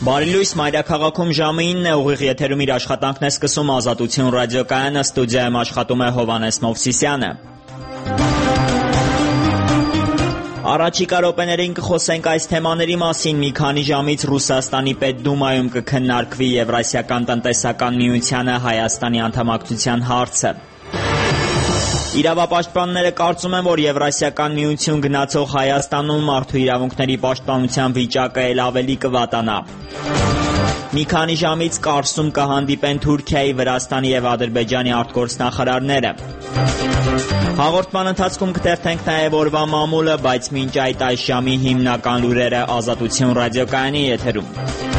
Բարի լույս, մայրաքաղաքում ժամը 9 է, ուղիղ եթերում իր աշխատանքն է սկսում Ազատություն ռադիոկայանը, ստուդիայում աշխատում է Հովհաննես Մովսիսյանը։ Առաջիկա րոպեներին կխոսենք այս թեմաների մասին։ Մի քանի ժամից Ռուսաստանի Պետդումայում կքննարկվի Եվրասիական տնտեսական միությանը Հայաստանի անդամակցության հարցը։ Իրավապաշտպանները կարծում են, որ Եվրասիական միություն գնացող Հայաստանում մարդու իրավունքների պաշտպանության վիճակը էլ ավելի կվատանա։ Մի քանի ժամից Կարսում կհանդիպեն Թուրքիայի, Վրաստանի և Ադրբեջանի արտգործնախարարները։ Հաղորդման ընթացքում կթերթենք նաև օրվա մամուլը, բայց մինչ այդ այս ժամի հիմնական լուրերը Ազատություն ռադիոկայանի եթերում։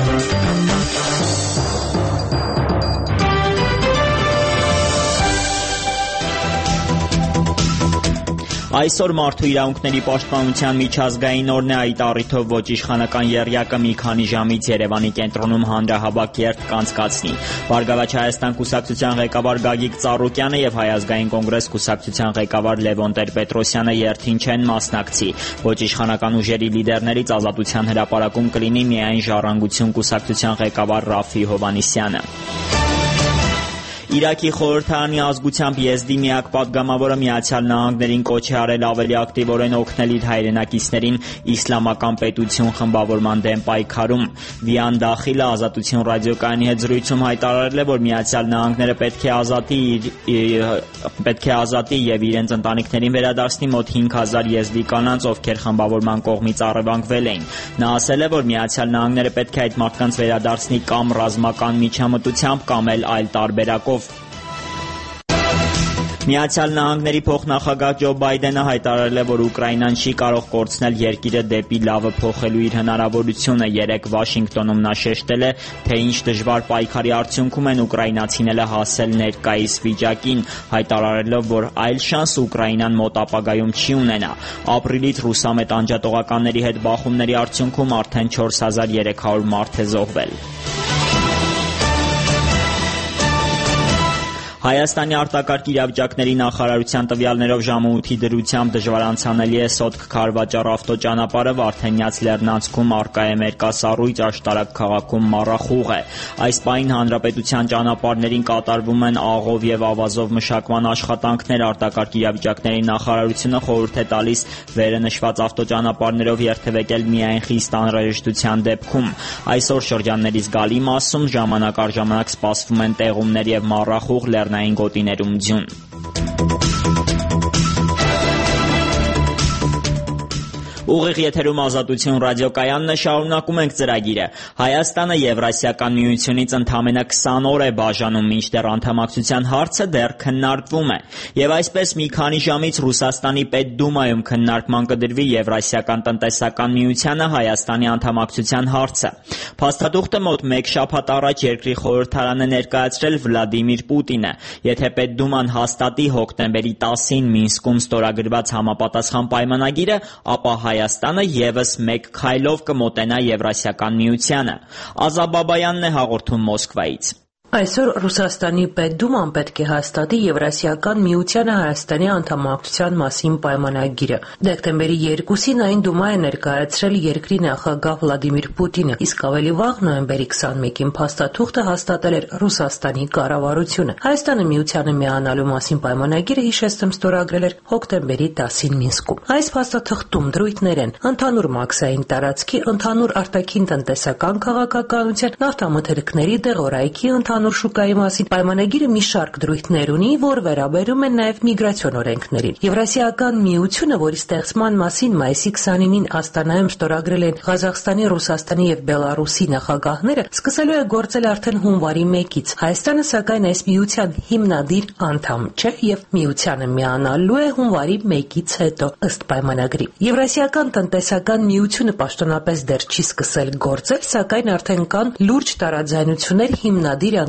Այսօր մարդու իրավունքների պաշտպանության միջազգային օրն է, այդ առիթով ոչ իշխանական եռյակը մի քանի ժամից Երևանի կենտրոնում հանրահավաք երթ կանցկացնի։ Բարգավաճ Հայաստան կուսակցության ղեկավար Գագիկ Ծառուկյանը եւ Հայ ազգային կոնգրես կուսակցության ղեկավար Լևոն Տեր-Պետրոսյանը երթին չեն մասնակցի։ Ոչ իշխանական ուժերի լիդերներից Ազատության հրապարակում կլինի միայն Ժառանգություն կուսակցության ղեկավար Ռաֆի Հովհաննիսյանը։ Իրաքի խորհրդարանի ազգությամբ եզդի միակ պատգամավորը Միացյալ Նահանգներին կոչ է արել ավելի ակտիվորեն օգնել իր հայրենակիցներին իսլամական պետություն խմբավորման դեմ պայքարում։ Վիան Դախիլը Ազատություն ռադիոկայանի հետ զրույցում հայտարարել է, որ Միացյալ Նահանգները պետք է ազատի եւ իրենց ընտանիքներին վերադարձնի մոտ 5000 եզդի կանանց, ովքեր խմբավորման կողմից առևանգվել էին։ Նա ասել է, որ Միացյալ Նահանգները պետք է այդ մարդկանց վերադարձնի կամ ռազմական միջամտությամբ, կամ էլ այլ տարբերակով։ Միացյալ Նահանգների փոխնախագահ Ջո Բայդենը հայտարարել է, որ Ուկրաինան չի կարող կորցնել երկիրը դեպի լավը փոխելու իր հնարավորությունը։ Երեկ Վաշինգտոնում նա շեշտել է, թե ինչ դժվար պայքարի արդյունքում են ուկրաինացիները հասել ներկայիս վիճակին, հայտարարելով, որ այլ շանս Ուկրաինան մոտ ապագայում չի ունենա։ Ապրիլից ռուսամետ անջատողականների հետ բախումների արդյունքում արդեն 4300 մարդ է զոհվել։ Հայաստանի արտակարգ իրավիճակների նախարարության տվյալներով ժամը 8-ի դրությամբ դժվար անցանելի է Սոտք-Քարվաճառ ավտոճանապարհը, Վարդենյաց լեռնանցքում առկա է մերկասառույց, Աշտարակ քաղաքում մառախուղ է։ Այս պահին հանրապետության ճանապարհներին կատարվում են աղով եւ ավազով մշակման աշխատանքներ։ Արտակարգ իրավիճակների նախարարությունը խորհուրդ է տալիս վերը նշված ավտոճանապարհներով երթևեկել միայն խիստ անհրաժեշտության դեպքում։ Այսօր շրջանների զգալի մասում ժամանակ առ ժամանակ սպասվում են տեղումներ եւ մառախուղ, լեռնային գոտիներում ձյուն։ Ուղիղ եթերում Ազատություն ռադիոկայանն է, շարունակում ենք ծրագիրը։ Հայաստանը Եվրասիական միությունից ընդամենը 20 օր է բաժանում, մինչդեռ անդամակցության հարցը դեռ քննարկվում է։ Եվ այսպես մի քանի ժամից Ռուսաստանի Պետդումայում քննարկման կդրվի Եվրասիական տնտեսական միությանը Հայաստանի անդամակցության հարցը։ Փաստաթուղթը մոտ 1 շաբաթ առաջ երկրի խորհրդարանը ներկայացրել Վլադիմիր Պուտինը։ Եթե Պետդուման հաստատի հոկտեմբերի 10-ին Մինսկում ստորագրված համապատասխան պայմանագիրը, ապա Հայաստանը եւս մեկ քայլով կմոտենա Եվրասիական միությանը։ Ազա Բաբայանն է հաղորդում Մոսկվայից։ Այսօր Ռուսաստանի Պետդուման պետք է հաստատի Եվրասիական միությանը Հայաստանի անդամակցության մասին պայմանագիրը։ Դեկտեմբերի 2-ին այն Դումա է ներկայացրել երկրի նախագահ Վլադիմիր Պուտինը, իսկ ավելի վաղ նոյեմբերի 21-ին փաստաթուղթը հաստատել էր Ռուսաստանի կառավարությունը։ Հայաստանը միությանը միանալու մասին պայմանագիրը, հիշեցնում, ստորագրել էր հոկտեմբերի 10-ին Մինսկում։ Այս փաստաթղթում դրույթներ են ընդհանուր մաքսային տարածքի, ընդհանուր արտաքին տնտեսական քաղաքականության, նավթամթերքների, դեղորայքի, ընդհանուր շուկայի մասին։ Պայմանագիրը մի շարք դրույթներ ունի, որ վերաբերում են նաև միգրացիոն օրենքներին։ Եվրասիական միությունը, որի ստեղծման մասին մայիսի 29-ին Աստանայում ստորագրել են Ղազախստանի, Ռուսաստանի եւ Բելարուսի նախագահները, սկսելու է գործել արդեն հունվարի 1-ից։ Հայաստանը, սակայն, այս միության հիմնադիր անդամ չէ եւ միությանը միանալու է հունվարի 1-ից հետո, ըստ պայմանագրի։ Եվրասիական տնտեսական միությունը պաշտոնապես դեռ չի սկսել գործել, սակայն արդեն կան լուրջ տարաձայնություններ հիմնադիր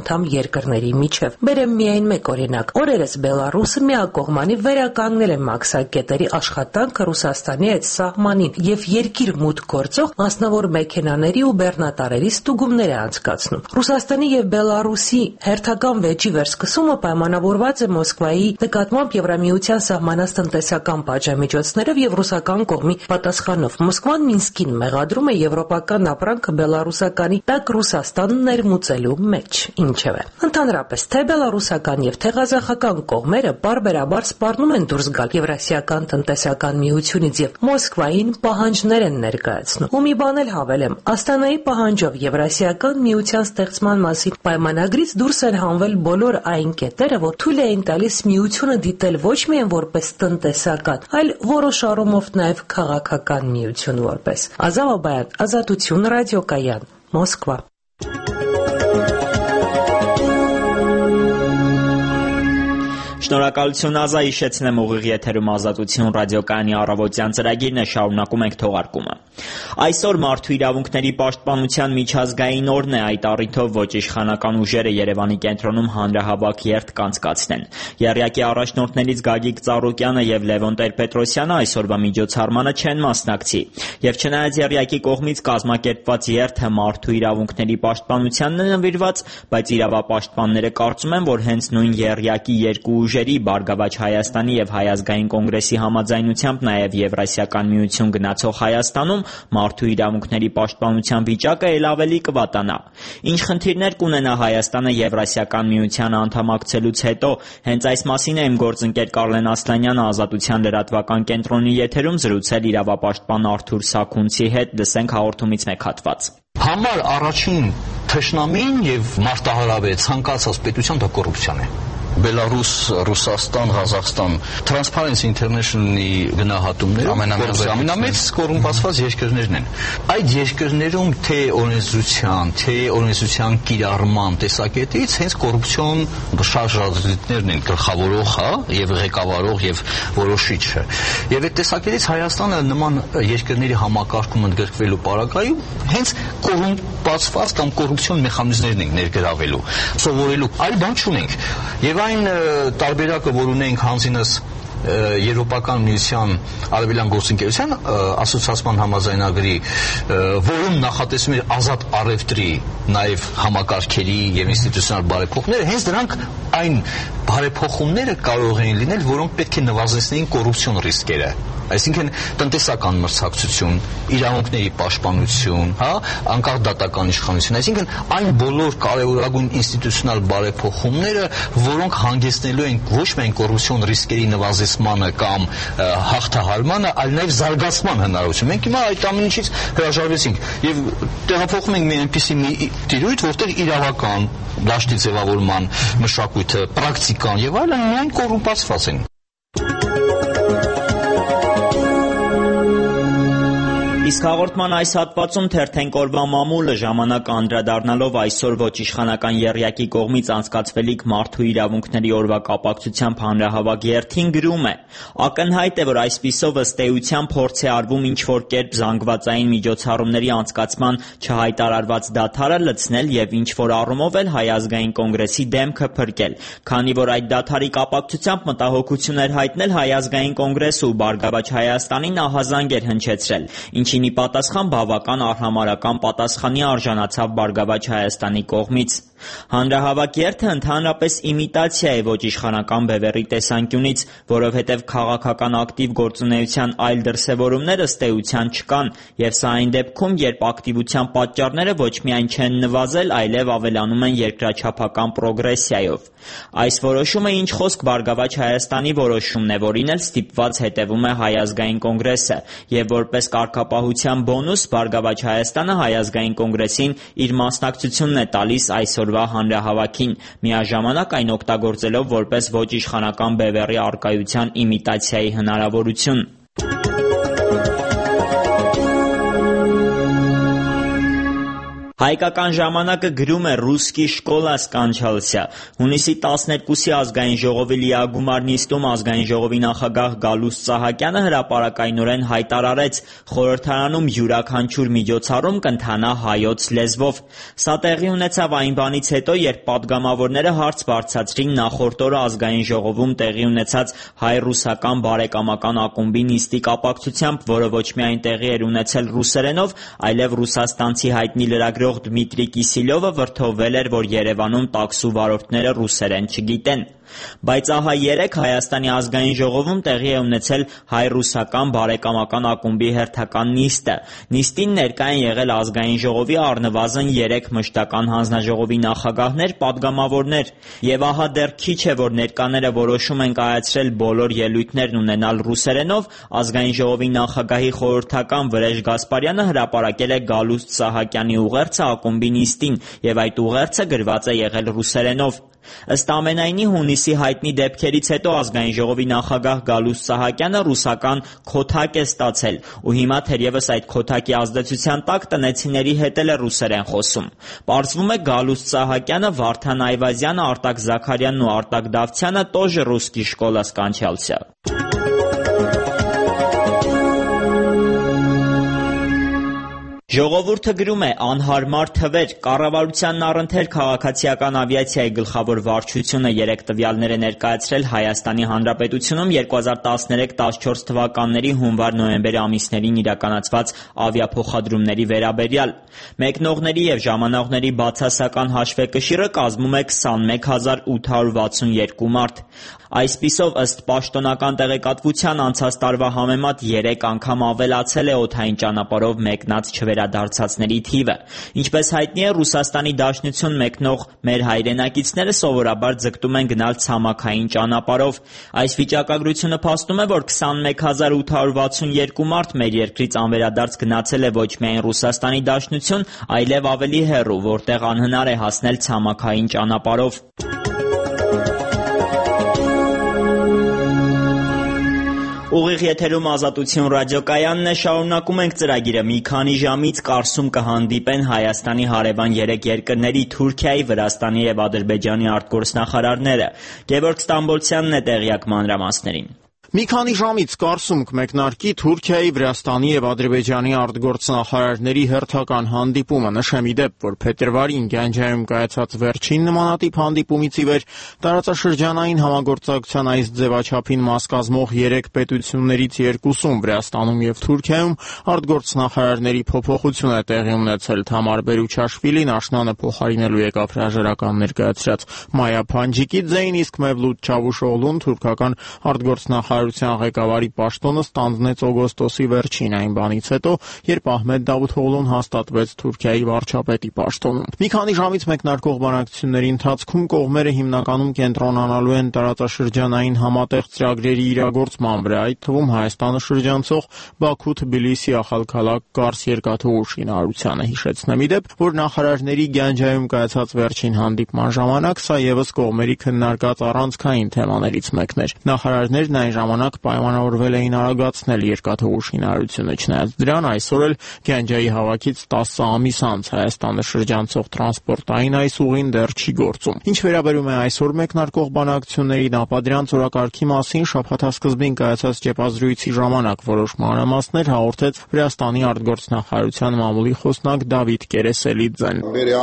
անդամ երկրների միջև։ Բերեմ միայն մեկ օրինակ։ Օրերս Բելարուսը միակողմանի վերականգնել է մաքսակետերի աշխատանքը Ռուսաստանի հետ սահմանին եւ երկիր մուտք գործող մասնավոր մեքենաների ու բեռնատարերի ստուգումներ է անցկացնում։ Ռուսաստանի եւ Բելարուսի հերթական վեճի վերսկսումը պայմանավորված է Մոսկվայի նկատմամբ Եվրամիության սահմանած տնտեսական պատժամիջոցներով եւ ռուսական կողմի պատասխանով։ Մոսկվան Մինսկին մեղադրում է եվրոպական ապրանքը բելարուսականի տակ Ռուսաստանը ներմուծելու մեջ։ Ինչևէ, ընդհանրապես թե բելարուսական եւ թե ղազախական կողմերը բարբերաբար սպառնում են դուրս գալ Եվրասիական տնտեսական միությունից եւ Մոսկվային պահանջներ են ներկայացնում։ Ու մի բան էլ հավելեմ, Աստանայի պահանջով Եվրասիական միության ստեղծման մասին պայմանագրից դուրս են հանվել բոլոր այն կետերը, որ թույլ էին տալիս միությունը դիտել ոչ միայն որպես տնտեսական, այլ որոշ առումով նաև քաղաքական միություն որպես։ Ազավ Աբայան, Ազատություն, ռադիոկայան, Մոսկվա։ Շնորհակալություն Ազա, հիշեցնեմ ուղիղ եթերում Ազատություն ռադիոկայանի առավոտյան ծրագիրն է, շարունակում ենք թողարկումը։ Այսօր Մարդու իրավունքների պաշտպանության միջազգային օրն է, այդ առիթով ոչ իշխանական ուժերը Երևանի կենտրոնում հանրահավաք երթ կանցկացնեն։ Եռյակի առաջնորդներից Գագիկ Ծառուկյանը եւ Լևոն Տեր-Պետրոսյանը այսօրվա միջոցառմանը չեն մասնակցի։ Եվ չնայած եռյակի կողմից կազմակերպված երթը մարդու իրավունքների պաշտպանությանն է նվիրված, բայց իրավապաշտպանները կարծում են, որ հենց նույն եռյակի երկու ուժերի Բարգավաճ Հայաստանի եւ Հայ ազգային կոնգրեսի համաձայնությամբ նաեւ Եվրասիական միություն գնացող Հայաստանում մարդու իրավունքների պաշտպանության վիճակը ել ավելի կվատանա։ Ինչ խնդիրներ կունենա Հայաստանը Եվրասիական միության անդամակցելուց հետո, հենց այս մասին է իմ գործընկեր Կարլեն Ասլանյանը Ազատության լրատվական կենտրոնի եթերում զրուցել իրավապաշտպան Արթուր Սաքունցի հետ, լսենք հաղորդումից մեկ հատված։ Համար առաջին թշնամին եւ մարտահրավերը ցանկացած պետության դա կոռուպցիան է։ Բելարուս, Ռուսաստան, Ղազախստան, Transparency International-ի գնահատումները ամենամեծ կոռումպացված երկրներն են։ Այդ երկրներում թե օրենսդրության, թե օրենսդրության կիրառման տեսակետից հենց կոռուպցիոն շարժառիթներն են գլխավորող, եւ ղեկավարող եւ որոշիչը։ Եվ այդ տեսակետից Հայաստանը նման երկրների համակարգում ընդգրկվելու պարագայում հենց կոռումպացված կամ կոռուպցիոն մեխանիզմներն են ներգրավելու, սովորելու այլ բան չունենք։ Եվ այն տարբերակը, որ ունենք հանձինս Եվրոպական միության արևելյան գործընկերության ասոցիացիան համաձայնագրի, որում նախատեսում էր ազատ առևտրի, նաև համակարգերի եւ ինստիտուցիոնալ բարեփոխումները, հենց դրանք այն բարեփոխումները կարող են լինել, որոնք պետք է նվազեցնեին կոռուպցիոն ռիսկերը։ Այսինքն տնտեսական մրցակցություն, իրավունքների պաշտպանություն, անկախ դատական իշխանություն, այսինքն այն բոլոր կարևորագույն ինստիտուցիոնալ բարեփոխումները, որոնք հանգեցնելու են ոչ միայն կոռուպցիոն ռիսկերի նվազեցմանը կամ հաղթահարմանը, այլ նաև զարգացման հնարավորություն։ Մենք հիմա այդ ամեն ինչից հրաժարվեցինք եւ տեղափոխում ենք մի այնպիսի մի տիրույթ, որտեղ իրավական դաշտի ձևավորման մշակույթը, պրակտիկան եւ այլն միայն կոռումպացված են։ Իսկ հաղորդման այս հատվածում թերթենք օրվա մամուլը ժամանակ անդրադառնալով այսօր ոչ իշխանական եռյակի կողմից անցկացվելիք մարդու իրավունքների օրվա կապակցությամբ հանրահավաք երթին գրում է. ակնհայտ է, որ այսպիսով ըստ էության փորձ է արվում ինչ-որ կերպ զանգվածային միջոցառումների անցկացման չհայտարարված դադարը լցնել եւ ինչ-որ առումով էլ Հայ ազգային կոնգրեսի դեմքը փրկել, քանի որ այդ դադարի կապակցությամբ մտահոգություն էր հայտնել Հայ ազգային կոնգրեսը ու Բարգավաճ Հայաստանին ահազանգ էր հնչեցրել, ինչին ի պատասխան բավական արհամարհական պատասխանի արժանացավ Բարգավաճ Հայաստանի կողմից։ Հանրահավաք երթը ընդհանրապես իմիտացիա է ոչ իշխանական բևեռի տեսանկյունից, որովհետև քաղաքական ակտիվ գործունեության այլ դրսևորումներ ըստ էության չկան, եւ սա այն դեպքում, երբ ակտիվության պատճառները ոչ միայն չեն նվազել, այլև ավելանում են երկրաչափական պրոգրեսիայով։ Այս որոշումը ինչ խոսք Բարգավաճ Հայաստանի որոշումն է, որին էլ ստիպված հետևում է Հայ ազգային կոնգրեսը, եւ որպես կարգապահության բոնուս Բարգավաճ Հայաստանը Հայ ազգային կոնգրեսին իր մասնակցությունն է տալիս այսօրվա հանրահավաքին, միաժամանակ այն օգտագործելով որպես ոչ իշխանական բևեռի առկայության իմիտացիայի հնարավորություն։ Հայկական ժամանակը գրում է «Ռուսկի շկոլա սկանչալսյա»։ Հունիսի 12-ի ազգային ժողովի լիագումար նիստում ազգային ժողովի նախագահ Գալուստ Սահակյանը հրապարակայնորեն հայտարարեց՝ խորհրդարանում յուրաքանչյուր միջոցառում կընթանա հայոց լեզվով։ Սա տեղի ունեցավ այն բանից հետո, երբ պատգամավորները հարց բարձրացրին նախորդ օրը ազգային ժողովում տեղի ունեցած հայ-ռուսական բարեկամական ակումբի նիստի կապակցությամբ, որը ոչ միայն տեղի էր ունեցել ռուսերենով, այլև ռուսաստանցի հայտնի լրագրող Դմիտրի Կիսիլյովը վրդովվել էր, որ Երևանում տաքսու վարորդները ռուսերեն չգիտեն։ Բայց ահա երեկ Հայաստանի ազգային ժողովում տեղի է ունեցել հայ-ռուսական բարեկամական ակումբի հերթական նիստը։ Նիստին ներկա են եղել ազգային ժողովի առնվազն 3 մշտական հանձնաժողովի նախագահներ, պատգամավորներ։ Եվ ահա դեռ քիչ է, որ ներկաները որոշում են կայացրել բոլոր ելույթներն ունենալ ռուսերենով, ազգային ժողովի նախագահի խորհրդական Վրեժ Գասպարյանը հրապարակել է Գալուստ Սահակյանի ուղերձը ակումբի նիստին, եւ այդ ուղերձը գրված է եղել ռուսերենով։ Ըստ ամենայնի, հունիսի հայտնի դեպքերից հետո ազգային ժողովի նախագահ Գալուստ Սահակյանը ռուսական քոթակ է ստացել, ու հիմա թերևս այդ քոթակի ազդեցության տակ տնեցիների հետ էլ է ռուսերեն խոսում։ Պարզվում է Գալուստ Սահակյանը, Վարդան Այվազյանը, Արտակ Զաքարյանն ու Արտակ Դավթյանը тоже русский школа скончался։ Ժողովուրդը գրում է անհարմար թվեր։ Կառավարությանն առընթեր քաղաքացիական ավիացիայի գլխավոր վարչությունը 3 տվյալներ է ներկայացրել Հայաստանի Հանրապետությունում 2013-14 թվականների հունվար-նոյեմբեր ամիսներին իրականացված ավիափոխադրումների վերաբերյալ։ Մեկնողների եւ ժամանողների բացասական հաշվեկշիռը կազմում է 21862 մարդ։ Այսպիսով, ըստ պաշտոնական տեղեկատվության, անցած տարվա համեմատ 3 անգամ ավելացել է օդային ճանապարհով մեկնած չվերադարձածների թիվը։ Ինչպես հայտնի է, Ռուսաստանի Դաշնություն մեկնող մեր հայրենակիցները սովորաբար ձգտում են գնալ ցամաքային ճանապարհով։ Այս վիճակագրությունը փաստում է, որ 21862 մարդ մեր երկրից անվերադարձ գնացել է ոչ միայն Ռուսաստանի Դաշնություն, այլև ավելի հեռու, որտեղ անհնար է հասնել ցամաքային ճանապարհով։ Ուղիղ եթերում Ազատություն ռադիոկայանն է, շարունակում ենք ծրագիրը։ Մի քանի ժամից Կարսում կհանդիպեն Հայաստանի հարևան 3 երկրների՝ Թուրքիայի, Վրաստանի եւ Ադրբեջանի արտգործնախարարները։ Գևորգ Ստամբոլցյանն է տեղյակ մանրամասներին։ Մի քանի ժամից Կարսում կմեկնարկի Թուրքիայի, Վրաստանի եւ Ադրբեջանի արտգործնախարարների հերթական հանդիպումը։ Նշեմ ի դեպ, որ փետրվարին Գանջայում կայացած վերջին նմանատիպ հանդիպումից ի վեր տարածաշրջանային համագործակցության այս ձևաչափին մաս կազմող 3 պետություններից 2-ում՝ Վրաստանում եւ Թուրքիայում, արտգործնախարարների փոփոխություն է տեղի ունեցել։ Թամար Բերուչաշվիլին աշնանը փոխարինելու եկավ հրաժարական ներկայացրած Մայա Փանջիկիձեին, իսկ Մևլութ Չավուշօղլուն թուրքական արտգործնախարարության ղեկավարի պաշտոնը ստանձնեց օգոստոսի վերջին, այն բանից հետո, երբ Ահմեդ Դավութօղլուն հաստատվեց Թուրքիայի վարչապետի պաշտոնում։ Մի քանի ժամից մեկնարկող բանակցությունների ընթացքում կողմերը հիմնականում կենտրոնանալու են տարածաշրջանային համատեղ ծրագրերի իրագործման վրա, այդ թվում Հայաստանը շրջանցող Բաքու-Թբիլիսի ախալքալակ Կարս երկաթուղու շինարարությանը։ Հիշեցնեմ ի դեպ, որ նախարարների Գանջայում կայացած վերջին հանդիպման ժամանակ սա ևս կողմերի քննարկած առանցքային թեմաներից մեկն էր։ Նախարարներն այն ժամանակ պայմանավորվել էին արագացնել երկաթուղու շինարարությունը։ Չնայած դրան, այսօր էլ Գանջայի հավաքից 10 ամիս անց Հայաստանը շրջանցող տրանսպորտային այս ուղին դեռ չի գործում։ Ինչ վերաբերում է այսօր մեկնարկող բանակցություններին, ապա դրանց օրակարգի մասին շաբաթասկզբին կայացած ճեպազրույցի ժամանակ որոշ մանրամասներ հաղորդեց Վրաստանի արտգործնախարարության մամուլի խոսնակ Դավիթ Կերեսելիձեն։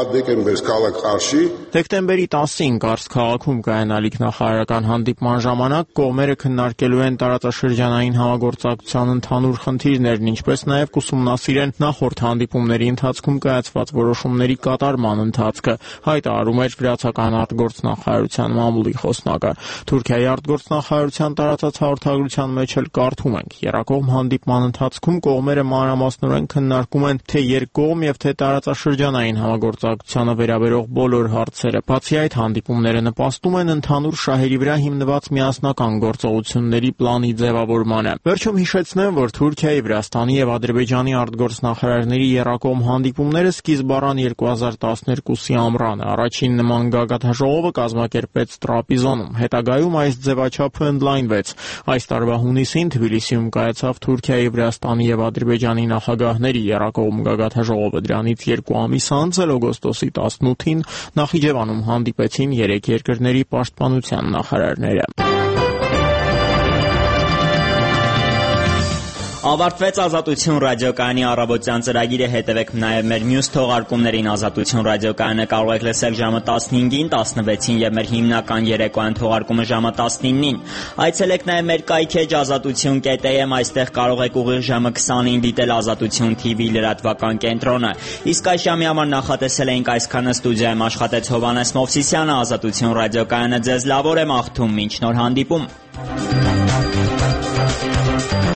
Դեկտեմբերի 10-ին Կարս քաղաքում կայանալիք նախարարական հանդիպման ժամանակ կողմերը քննարկելու են տարածաշրջանային համագործակցության ընդհանուր խնդիրներն, ինչպես նաև կուսումնասիրեն նախորդ հանդիպումների ընթացքում կայացված որոշումների կատարման ընթացքը, հայտարարում էր վրացական արտգործնախարարության մամուլի խոսնակը։ Թուրքիայի արտգործնախարարության տարածած հաղորդագրության մեջ էլ կարդում ենք. Եռակողմ հանդիպման ընթացքում կողմերը մանրամասնորեն քննարկում են թե երկկողմ եւ թե տարածաշրջանային համագործակցությանը վերաբերող բոլոր հարցերը։ Բացի այդ, հանդիպումները նպաստում են ընդհանուր շահերի վրա հիմնված միասնական գործողությունների նախագահների պլանի ձևավորմանը։ Վերջում հիշեցնեմ, որ Թուրքիայի, Վրաստանի եւ Ադրբեջանի արտգործնախարարների եռակողմ հանդիպումները սկիզբ առան 2012-ի ամռանը։ Առաջին նման գագաթնաժողովը կազմակերպվեց Տրապիզոնում։ Հետագայում այս ձևաչափը ընդլայնվեց։ Այս տարվա հունիսին Թբիլիսիում կայացավ Թուրքիայի, Վրաստանի եւ Ադրբեջանի նախագահների եռակողմ գագաթնաժողովը։ Դրանից 2 ամիս անց օգոստոսի 18-ին Նախիջևանում հանդիպեցին 3 երկրների պաշտպանության նախարարները։ Ավարտվեց Ազատություն ռադիոկայանի առավոտյան ծրագիրը, հետևեք նաև մեր մյուս թողարկումներին։ Ազատություն ռադիոկայանը կարող եք լսել ժամը 15-ին, 16-ին եւ մեր հիմնական երեկոյան թողարկումը ժամը 19-ին։ Այցելեք նաև մեր կայքեջ azatutyon.am, այստեղ կարող եք ուղիղ ժամը 20-ին դիտել Ազատություն TV լրատվական կենտրոնը։ Իսկ այս ժամի համար նախատեսել էինք այսքանը։ Ստուդիայում աշխատեց Հովհաննես Մովսիսյանը, Ազատություն ռադիոկայանը ձեզ լավ օր է մաղթում, մինչ նոր հանդիպում։